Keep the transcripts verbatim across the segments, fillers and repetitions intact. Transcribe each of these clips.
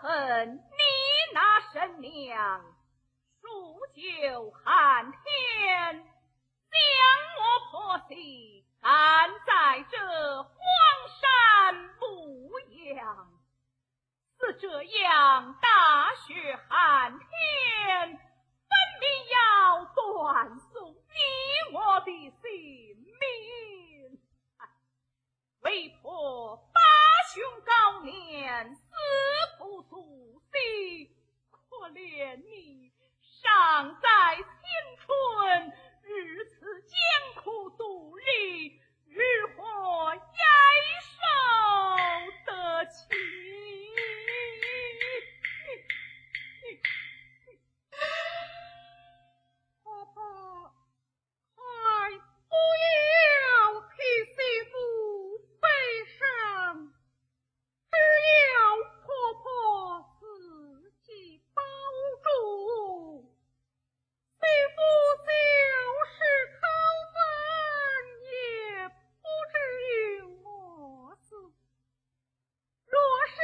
恨你那神娘数九寒天，将我婆媳赶在这荒山牧羊。似这样大雪寒天，分明要断送你我的性命。为婆八旬高年，死不足惜，可怜你尚在青春，日此艰苦度日，日何延寿得起？ 婆婆，快不要替媳妇悲伤，只要婆婆自己保住。媳妇就是口分，也不至于饿死。若是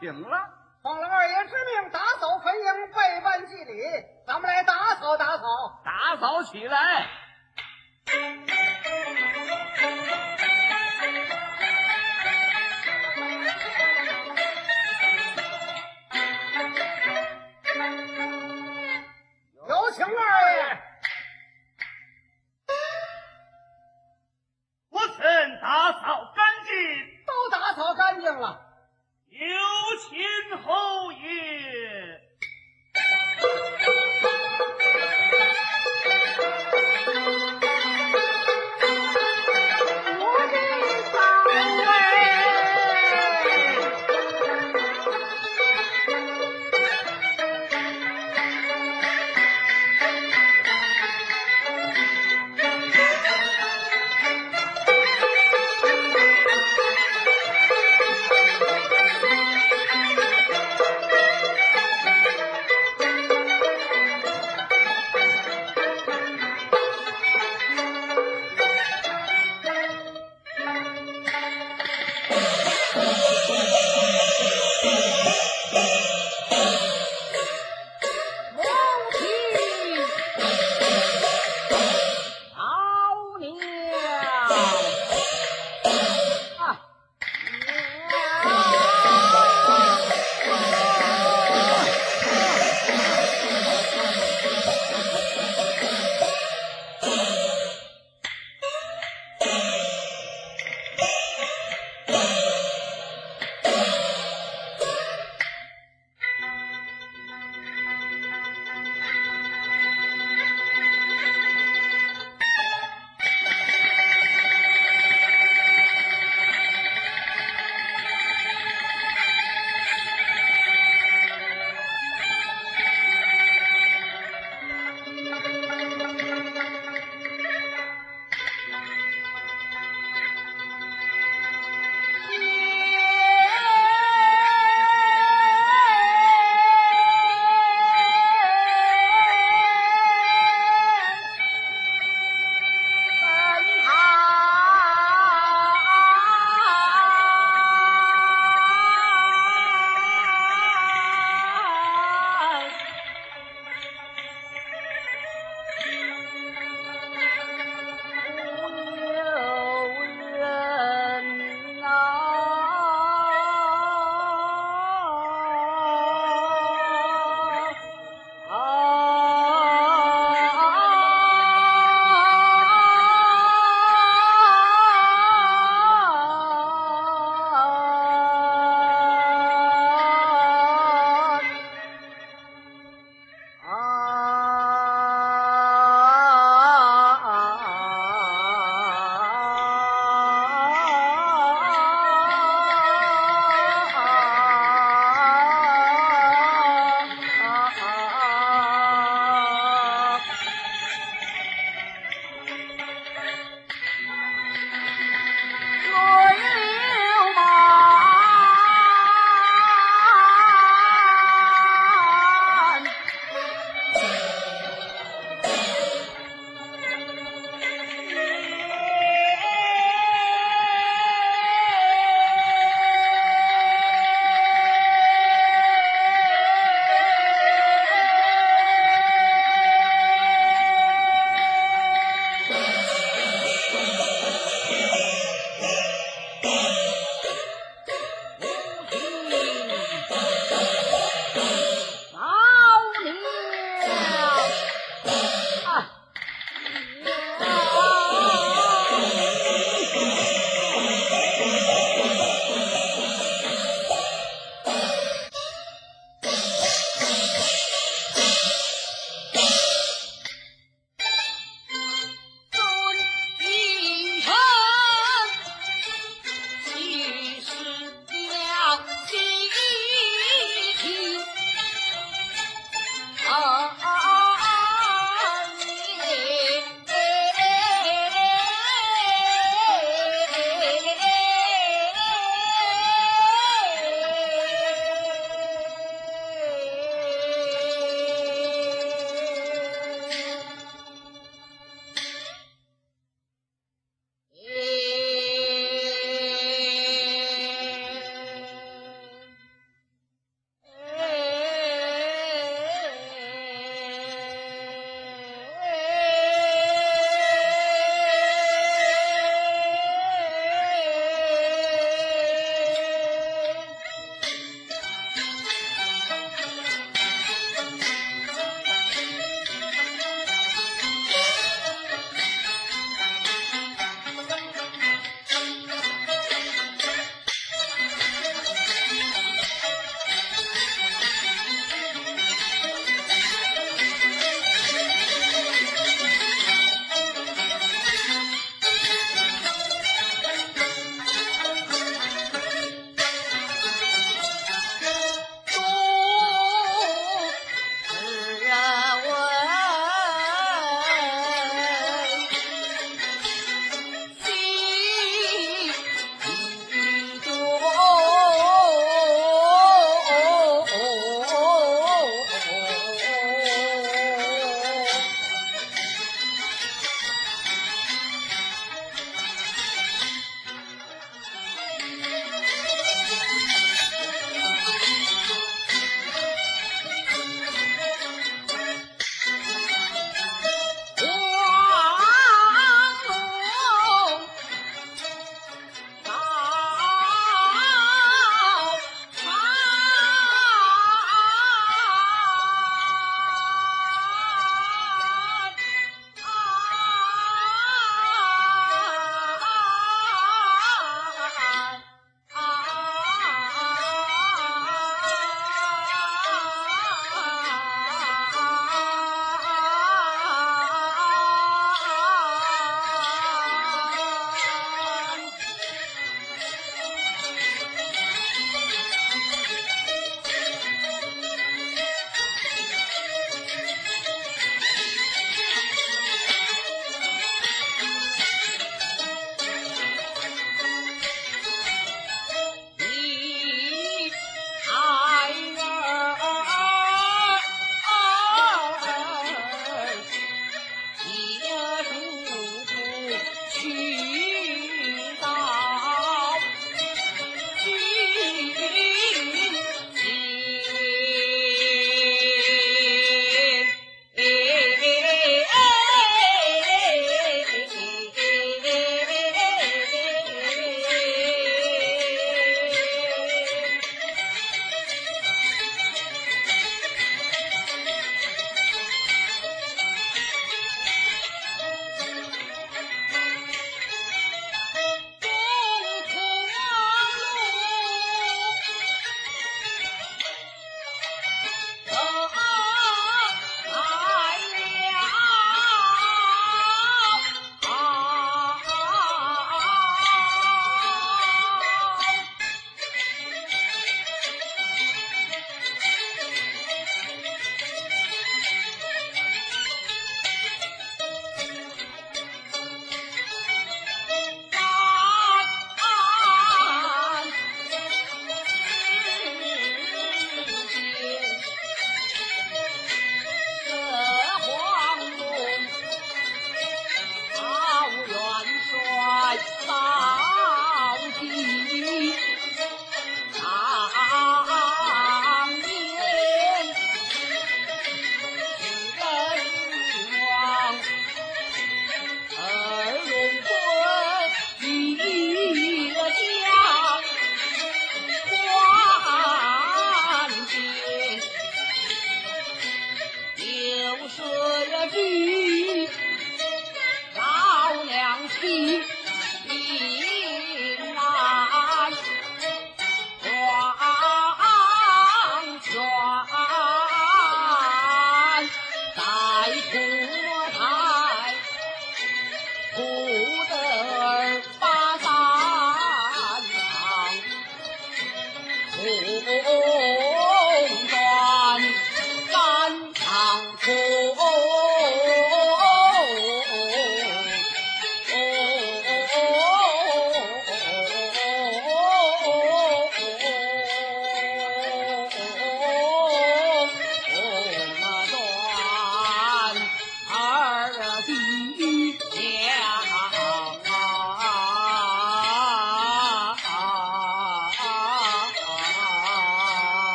请了。 奉了二爷之命，打扫坟茔，备办祭礼。咱们来打扫打扫， 打扫起来。 有请二爷。 我曾打扫干净， 都打扫干净了。 有请侯爷。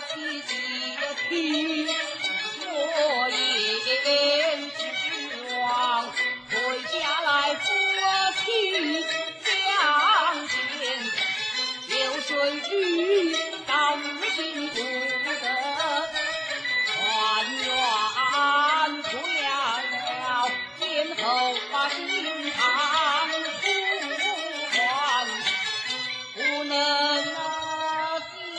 起节皮，我言指望回家来夫妻相见，有谁知到如今不得团圆，不了今后把心肠不还，不能啊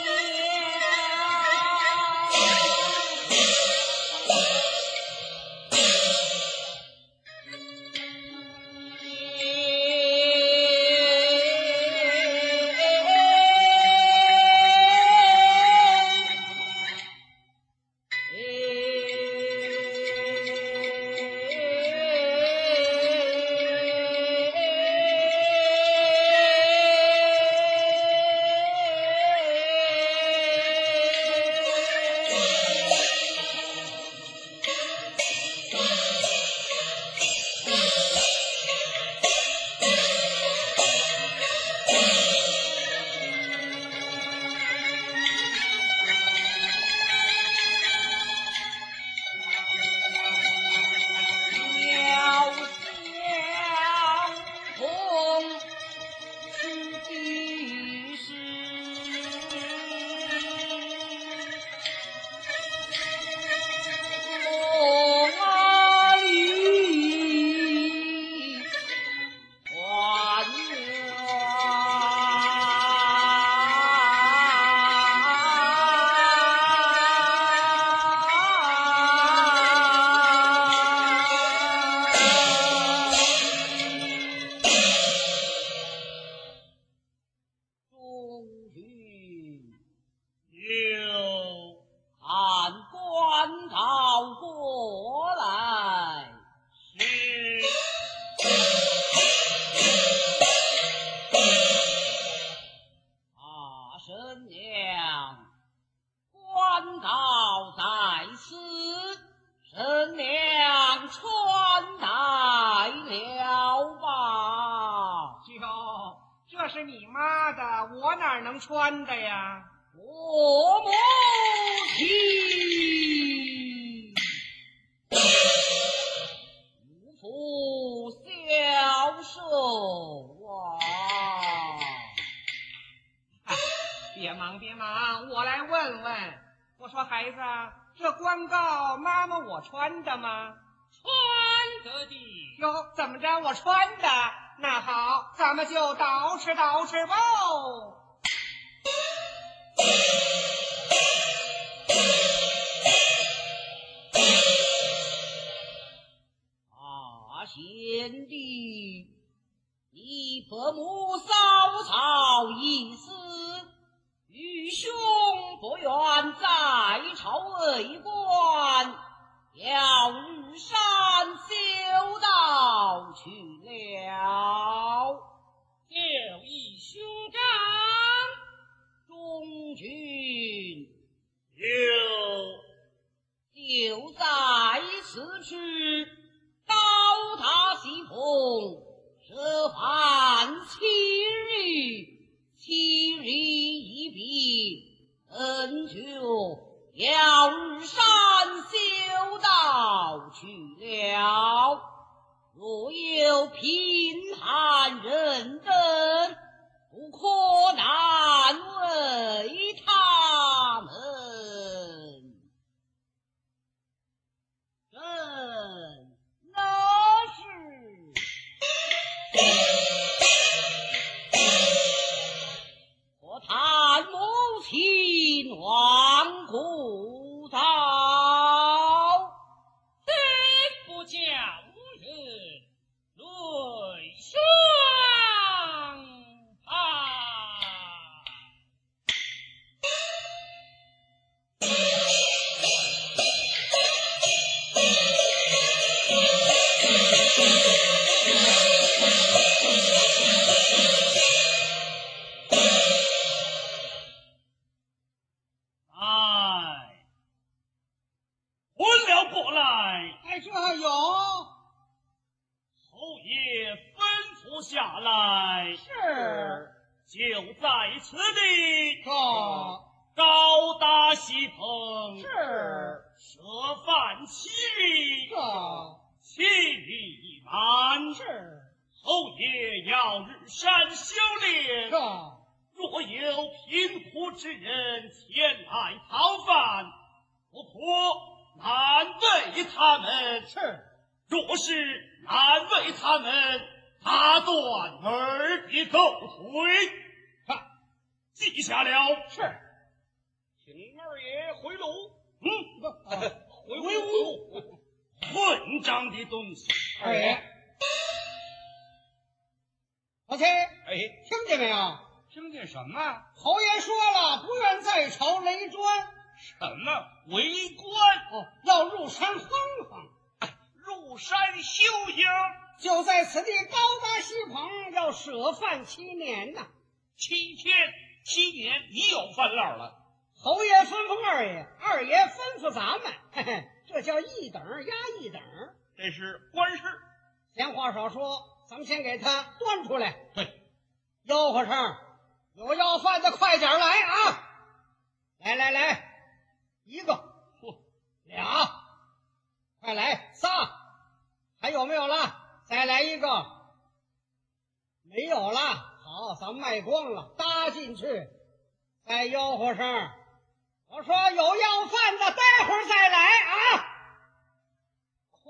穿的呀， 我母亲无福消受啊！ 别忙别忙，我来问问。我说孩子，这官告妈妈我穿的吗？ 穿得的。 哟，怎么着我穿的？那好，咱们就捯饬捯饬吧。 啊，贤弟，你父母嫂嫂已死，愚兄不愿在朝为官，要日山修道去了。 就以兄长中军有就在此时高塔西风，设饭七日，七日一毕，恩就要日山修道去了。若有贫寒人等，不可难为他们。朕那是我叹母亲亡故早， 虽不叫人泪双下来是， 就在此地。 哦， 高大喜棚， 是设饭齐礼， 这其礼满。 是侯爷要日山修炼， 这若有贫苦之人前来讨饭，不破难为他们； 是若是难为他们，打断二臂狗腿。看，记下了。 是， 请二爷回炉。 不嗯， 啊回回屋。混账的东西！ 二爷，老七， 哎， 听见没有？ 听见什么？ 侯爷说了，不愿在朝雷砖， 什么为官？ 哦，要入山哼哼。 入山修行， 就在此地高大西棚，要舍饭七年呐。 七天七年，你有饭烙了。 侯爷吩咐二爷，二爷吩咐咱们，嘿嘿，这叫一等压一等。 这是官事。 闲话少说，咱们先给他端出来。 对， 吆喝声，有要饭的快点来啊！来来来，一个，俩，快来仨，还有没有了？再来一个，没有了。好，咱们卖光了，搭进去。再吆喝声，我说有要饭的，待会儿再来啊！哭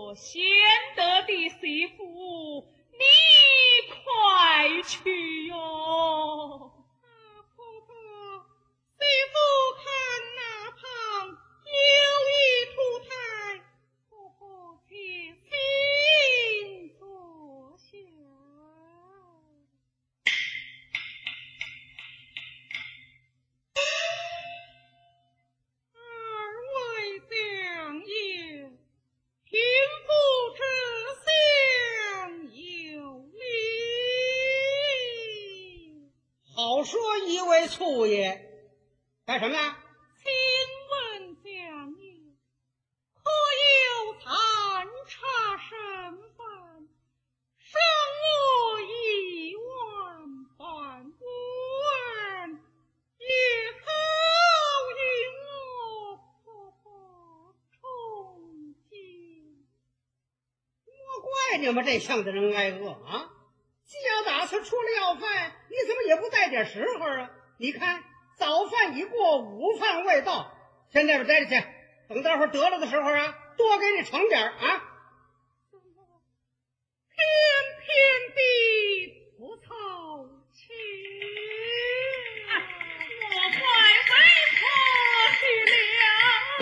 我贤德的媳妇，你快去哟！ 啊，婆婆，媳妇看那旁有一土台，婆婆且请坐下。二位将爷，贫妇这厢有礼。 好说一位粗爷，干什么呀？ 请问将爷，可有残差剩饭？剩我一碗半碗，也好与我婆婆重进。 莫怪你们这乡的人挨饿啊！既要打算出来要饭，你怎么也不带点时候啊？你看早饭已过，午饭未到，先在这待着去，等待会儿得了的时候啊，多给你盛点啊。 偏偏地不凑齐， 我快为婆去了。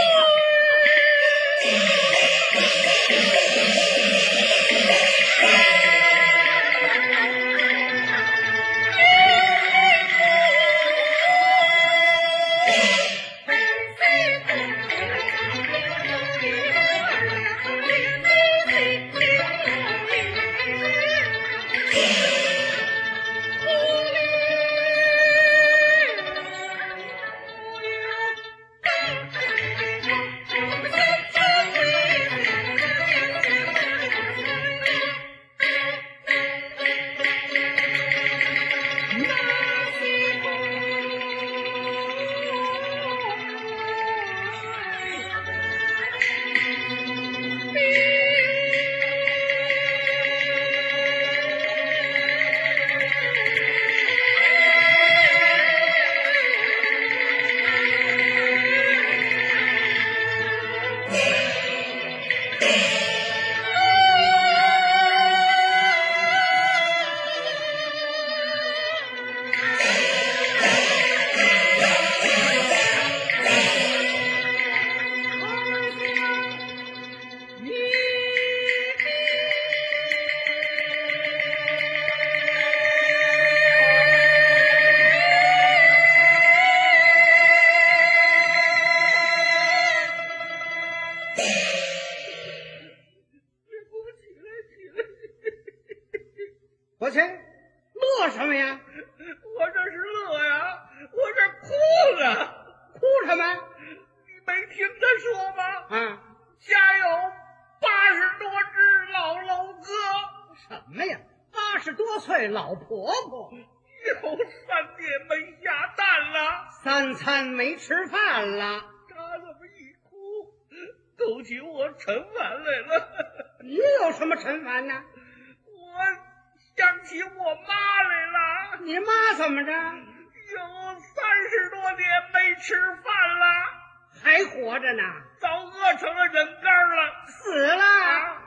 国清，乐什么呀？ 我这是乐呀，我这哭了。 哭什么？ 你没听他说吗？ 啊， 家有八十多只老楼哥， 什么呀？八十多岁老婆婆， 有三天没下蛋了， 三餐没吃饭了。 他这么一哭，勾起我陈烦来了。 你有什么陈烦呢？ 我想起我妈来了。 你妈怎么着？ 有三十多年没吃饭了， 还活着呢？ 早饿成了人干了， 死了。 啊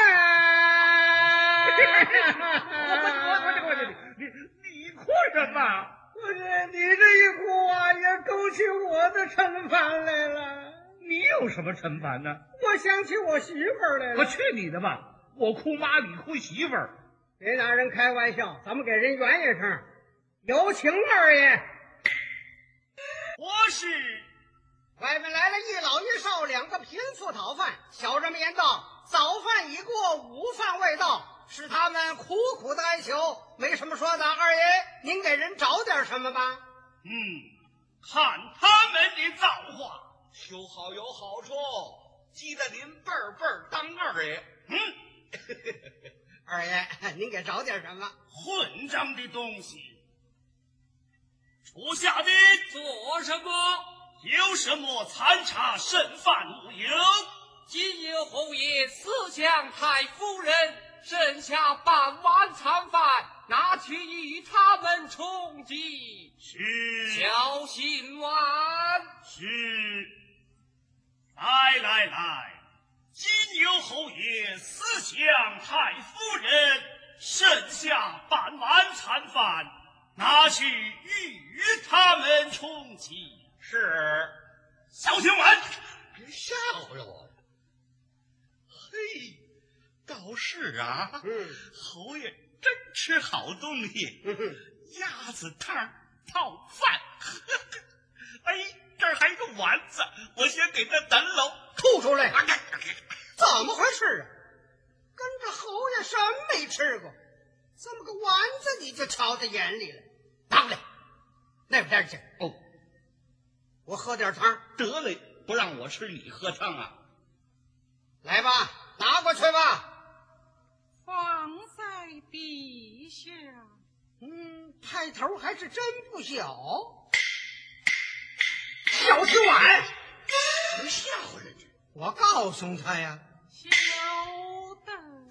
哎我我我我你你哭什么？ 不是你这一哭啊，也勾起我的陈烦来了。 你有什么陈烦呢？ 我想起我媳妇儿来了。 我去你的吧！我哭妈，你哭媳妇儿。 别拿人开玩笑，咱们给人圆一声。有请二爷。 我是外面来了一老一少两个贫妇讨饭，小人们言道：早饭已过，午饭未到，是他们苦苦的哀求，没什么说的。二爷，您给人找点什么吧。 嗯，看他们的造化， 修好有好处，记得您辈儿辈儿当二爷。 嗯， 二爷，您给找点什么？ 混账的东西！属下的做什么？ 有什么残差剩饭无有？ 今夜侯爷思想太夫人，剩下半碗残饭，拿去与他们充饥。 是小心碗。 是，来来来， 金牛侯爷思想太夫人剩下半碗餐饭，拿去与他们充饥。 是， 小听完， 别吓唬了我。嘿，倒是啊， 嗯， 侯爷真吃好东西， 嗯哼， 鸭子汤套饭，呵呵哎，这儿还有个丸子，我先给他等喽。 吐出来！怎么回事啊？跟着侯爷什么没吃过？这么个丸子你就瞧在眼里了？拿过来，那边去。 哦， 我喝点汤。 得嘞，不让我吃，你喝汤啊？ 来吧，拿过去吧。 放在地下。 嗯，派头还是真不小。小吃碗， 别吓唬人家。 我告诉他呀。 晓得。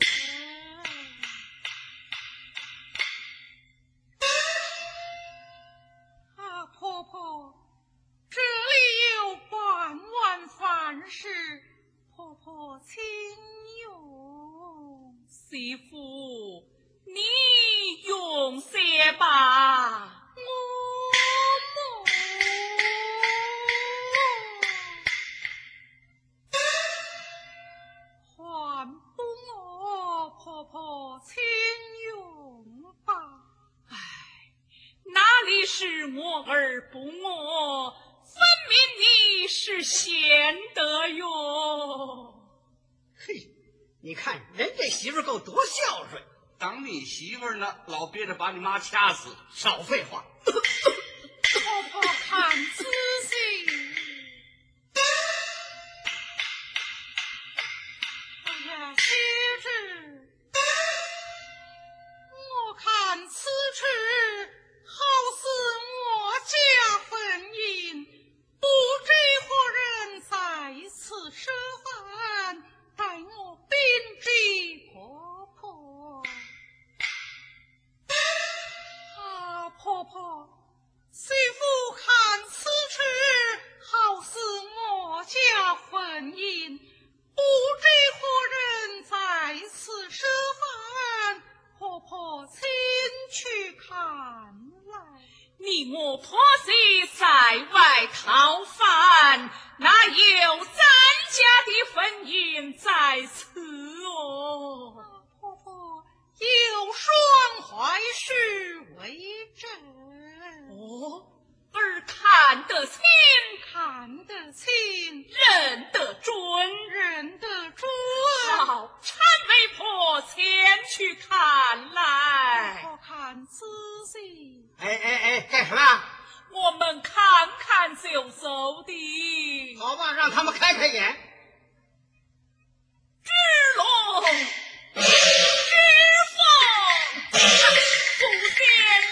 啊，婆婆，这里有半碗饭食，婆婆请用。 媳妇，你用些吧。 我还不我婆婆请用吧。 唉，哪里是我儿不我，分明你是贤德哟。 嘿，你看人这媳妇够多孝顺， 当你媳妇儿呢，老憋着把你妈掐死。 少废话。 婆婆看仔细。哎呀，妻子，我看此事好似我家婚姻，不知何人在此设饭，待我禀知婆婆。啊，婆婆，媳妇看此事好似我家婚姻，不知何人在此设饭，婆婆请去看来。 你我婆媳在外讨饭，哪有咱家的婚姻在此哦？ 啊，婆婆有双怀事为证。 哦，儿看得清， 看得清， 认得准， 认得准。 好，搀媒婆前去看来。 婆看仔细。 哎哎哎，干什么？ 我们看看就走的。 好吧，让他们开开眼。 支龙，支凤，不见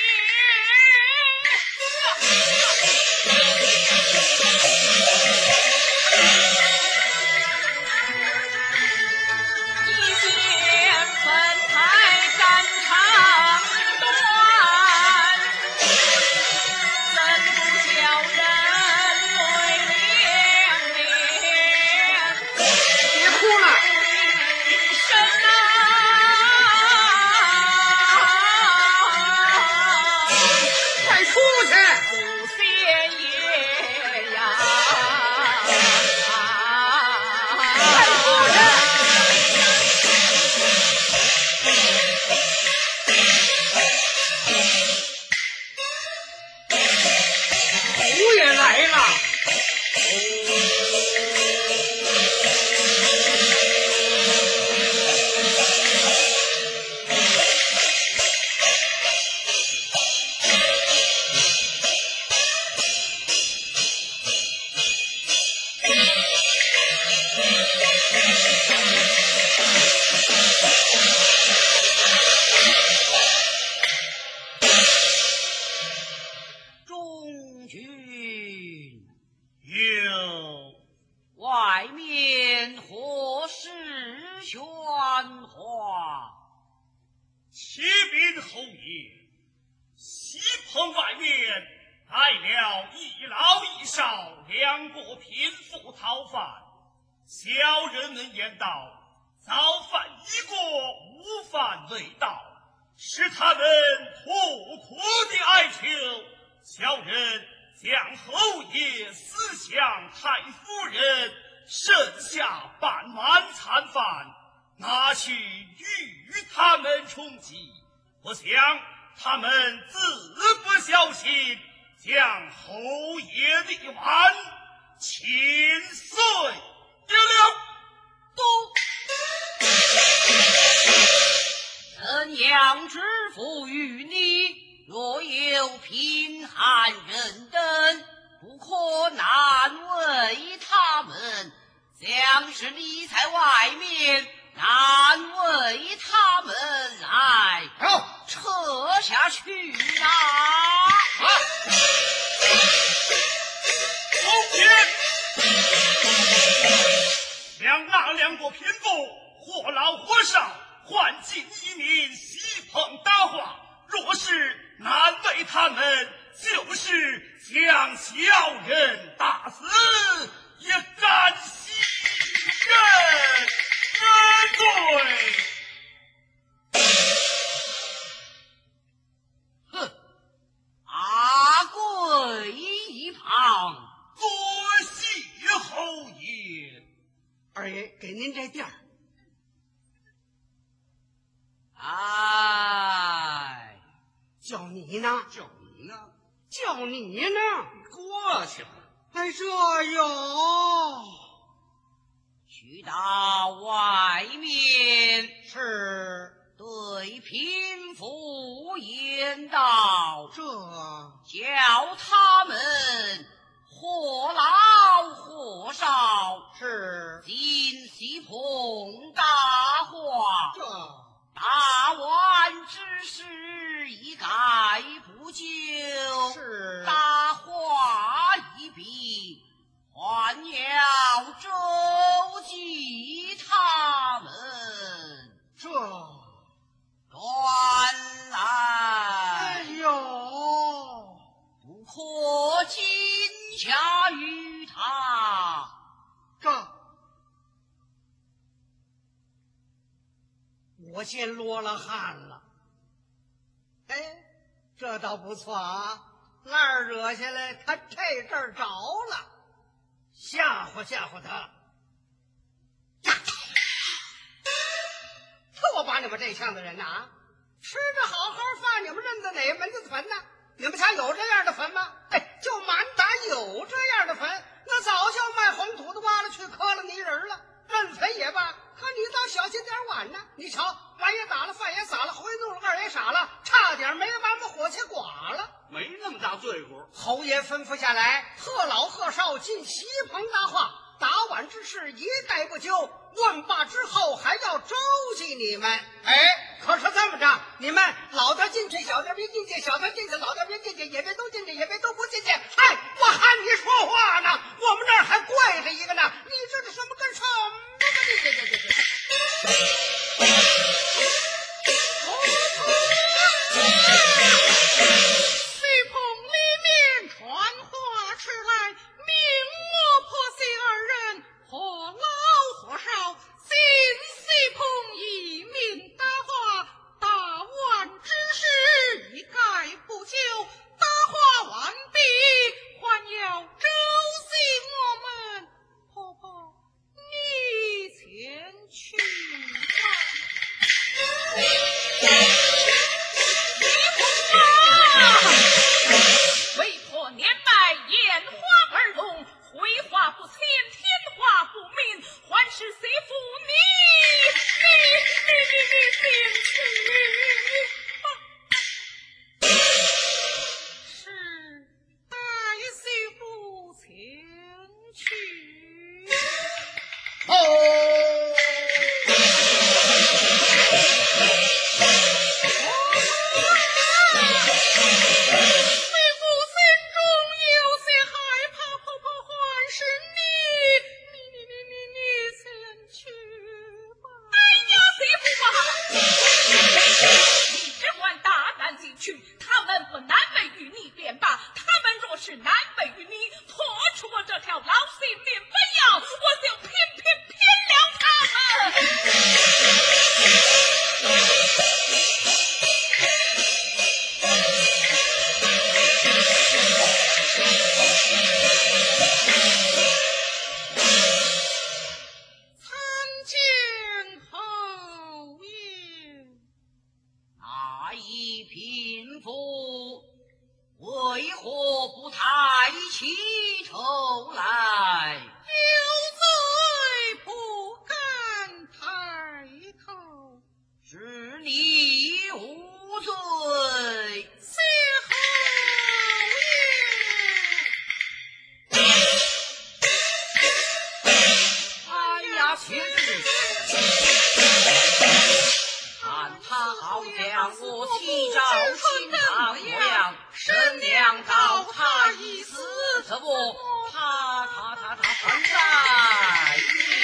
你，一见分台战场短，怎不叫人泪涟涟？ 别哭了， 神啊！ 快出去！ 不贤爷呀！ 侯爷来了。 中军， 有外面何事喧哗？ 启禀侯爷，西棚外面来了一老一少两个贫妇讨饭， 小人们言道：早饭一过，午饭未到，使他们苦苦的哀求。小人将侯爷思想太夫人剩下半碗残饭，拿去与他们充饥。我想他们自不小心，将侯爷的碗侵碎了。 都怎样知府于你，若有贫寒人等，不可难为他们；将是你在外面，难为他们来， 好， 撤下去吧。 啊！侯爷，将那两个贫妇或老或少，唤进一名西棚搭话。若是难为他们，就是将小人打死，也甘心认罪。 哼，阿贵一旁， 多谢侯爷。 二爷给您这地儿。 哎， 叫你呢？ 叫你呢？ 叫你呢？ 过去吧。 哎，这有去到外面， 是对贫妇言道： 这叫他们或老或少， 是今夕碰大话。 这大碗之事一概不究， 是大话一笔，还要周济他们。 这原来哎呦， 不可惊吓于他。 这我先落了汗了。哎，这倒不错啊，二惹下来，他这阵儿着了，吓唬吓唬他。特把你们这腔的人呐，吃着好好饭，你们认得哪门子坟呢？你们家有这样的坟吗？哎，就满打有这样的坟，那早就卖黄土的挖了去磕了泥人了。认坟也罢，可你倒小心点晚呢。你瞧，碗也打了，饭也撒了，侯爷怒了，二也傻了，差点没把我们火气剐了。 没那么大罪过。 侯爷吩咐下来，贺老贺少进席棚搭话，打碗之事一概不究。问罢之后，还要周济你们。哎，可是这么着，你们老的进去，小的别进去；小的进去，老的别进去，也别都进去，也别都不进去。嗨，我喊你说话呢，我们这儿还跪着一个呢，你这是什么跟什么呢？这这这这西棚里面传话出来，命我婆媳二人或老或少，进西棚一命搭话，打碗之事一概不究。搭话完毕，还要周济我们。婆婆贫妇为何不抬起头来？ 有罪不敢抬头， 是你无罪。 谢侯爷。 哎呀，天子！看他好像我提早请他模样，神娘到他一死，这不，他他他他还在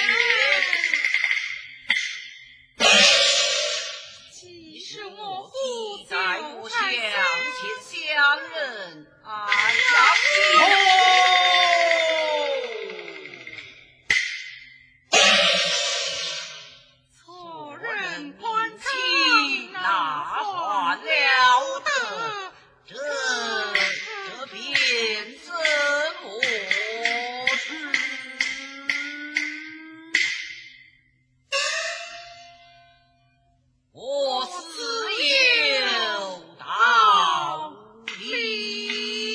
既是我你父在我就向该前相认，哎呀！ 错认官场那还了得？这这便怎么是？我自有道理。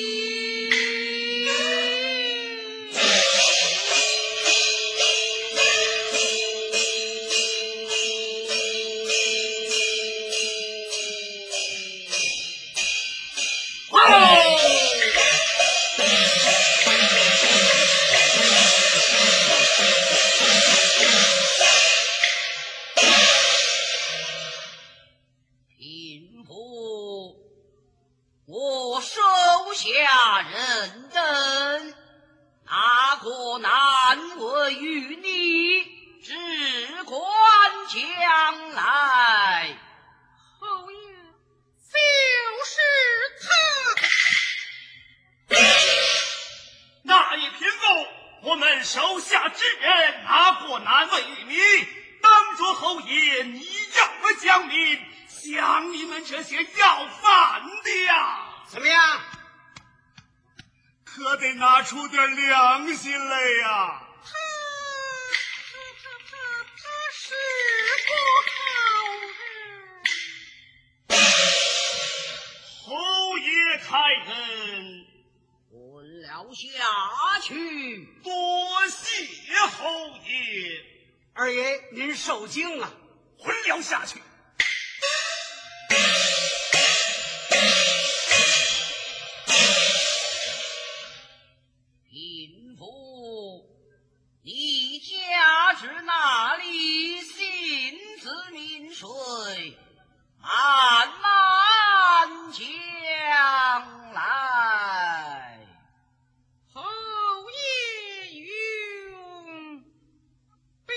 贫妇，我手下人等，哪个难为于你，只管将来。 侯爷，就是那一贫妇，我们手下之人哪个难为于你？当着侯爷，你要我将民，像你们这些要饭的呀， 怎么样？ 可得拿出点良心来呀！ 他，他他他他是个好人。 侯爷开恩， 滚了下去。 多谢侯爷。 二爷您受惊了。 混了下去。 贫妇，你家至哪里？心自明水，慢慢将来。 侯爷用兵。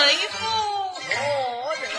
夫何人？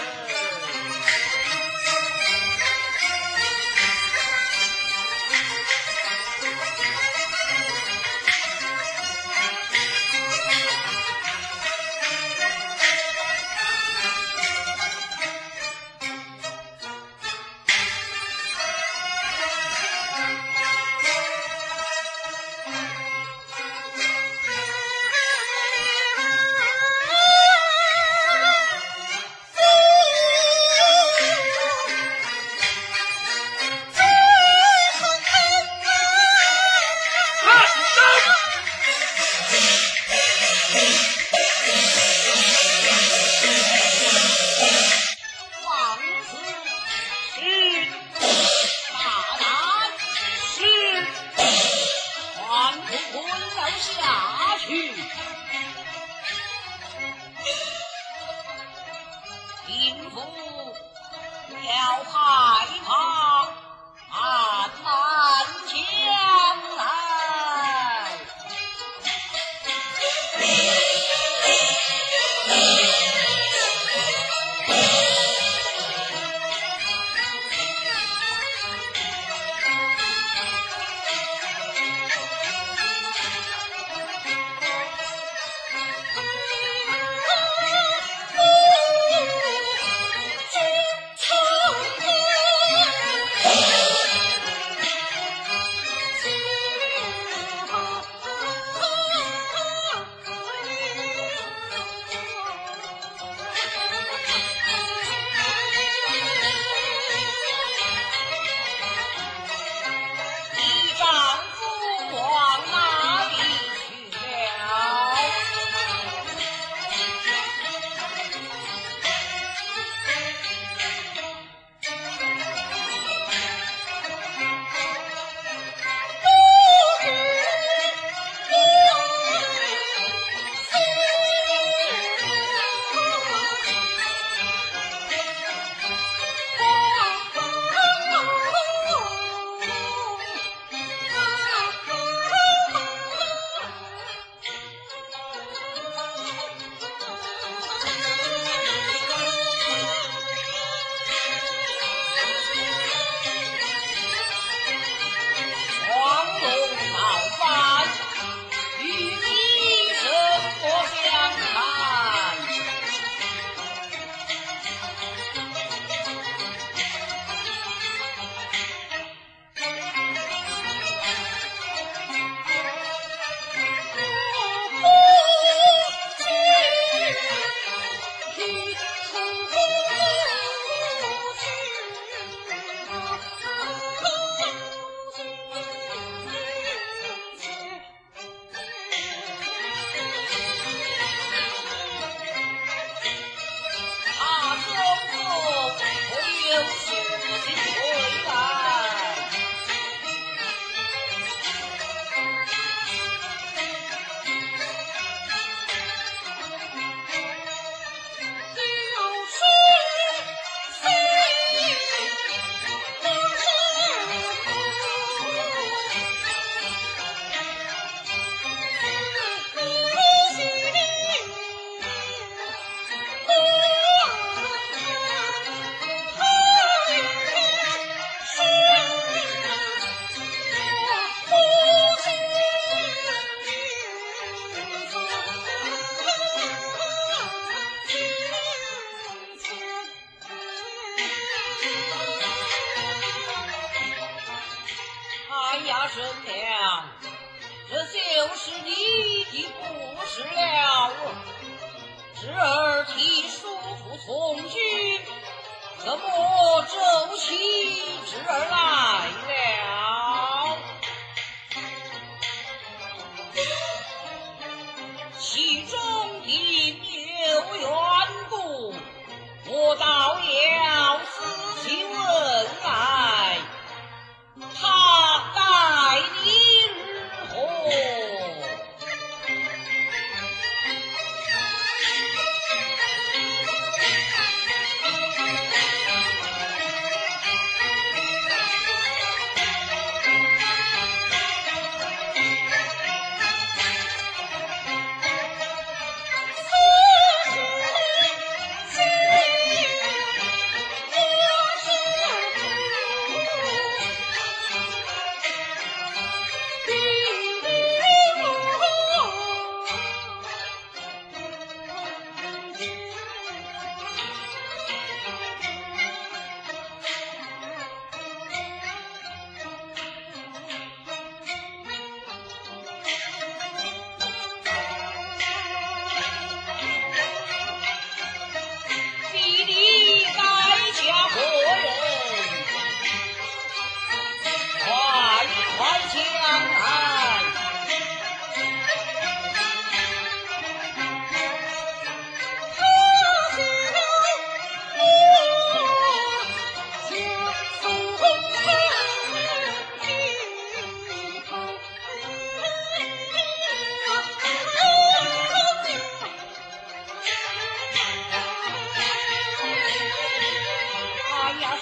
生娘，这就是你的故事了。侄儿替叔父从军，怎么周起侄儿来了？其中定有缘故，我倒要仔细问来。他待你如何？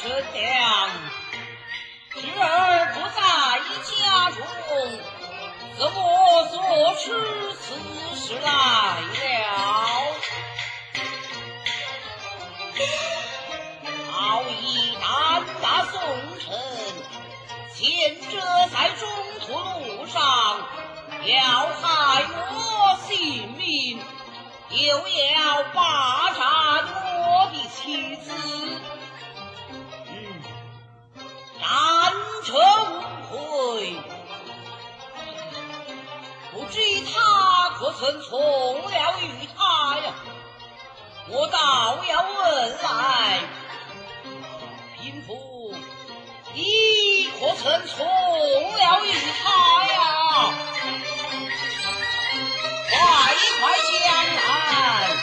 神娘，侄儿不在家中，怎么所持此事来了？好一南大宋臣，前者在中途路上要害我性命，又要霸占我的妻子，嗯，难者无愧。不知他可曾从了于他呀？我倒要问来，贫妇，你可曾从了于他呀？快快讲来！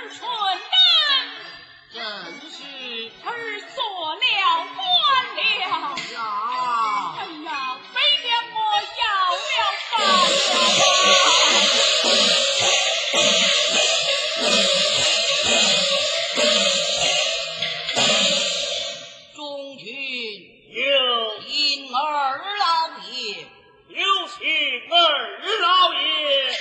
是蠢人， 正是儿做了官了。 呀。 哎呀，非将我要了饭了。 中军有请二老爷。 有请二老爷。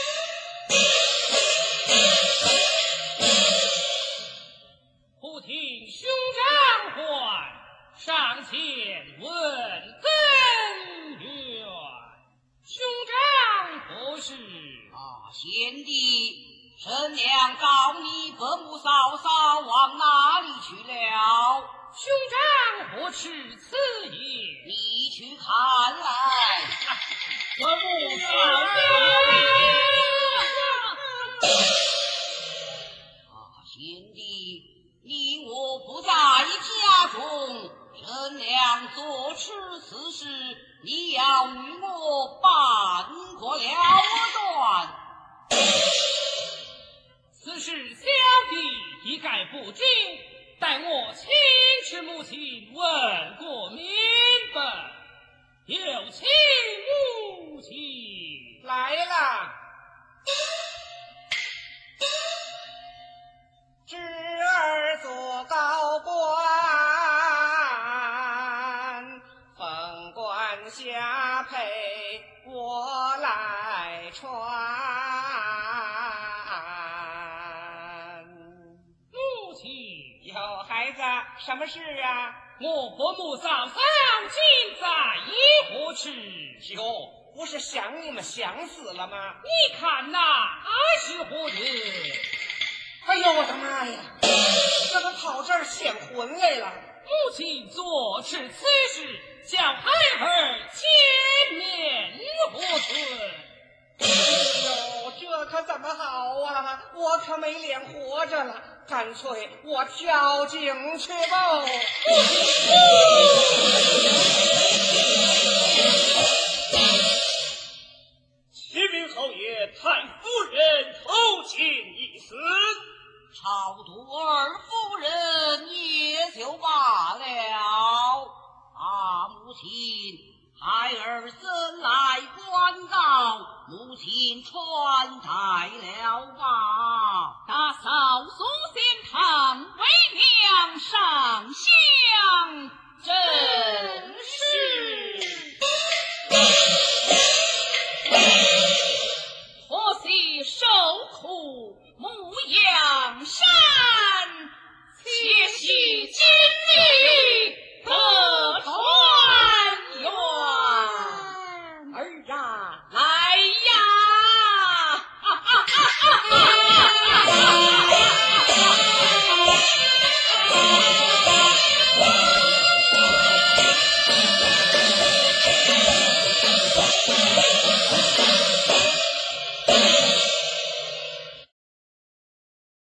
忽听兄长唤，上前问根源。兄长何事？ 啊，贤弟，臣娘告你伯母嫂嫂往哪里去了？ 兄长何持此言？ 你去看来。 伯母嫂嫂。 啊，贤弟，你我不在家中，臣娘做此此事，你要与我办过了断。 此事小弟一概不知，待我请示母亲问过明白。有请母亲来了。侄儿做高官，封官下配我来传。 母亲， 有孩子，什么事啊？ 我伯母嫂嫂今在意何事？ 哟，不是想你们想死了吗？ 你看呐，是何人？ 哎呦我的妈呀！怎么跑这儿显魂来了？ 母亲做此此事，叫孩儿见面何存？ 哎呦，这可怎么好啊！我可没脸活着了，干脆我跳井去吧。 启禀侯爷，太夫人投亲已死。 超度二夫人也就罢了，啊，母亲，孩儿怎来官告？母亲传代了吧？ 大嫂苏仙堂为